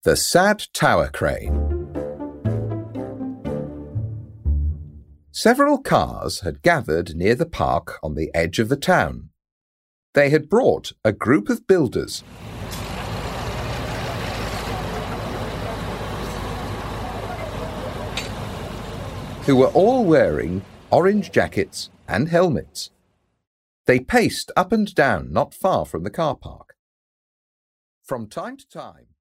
The Sad Tower Crane. Several cars had gathered near the park on the edge of the town. They had brought a group of builders. Who were all wearing orange jackets and helmets. They paced up and down not far from the car park. From time to time,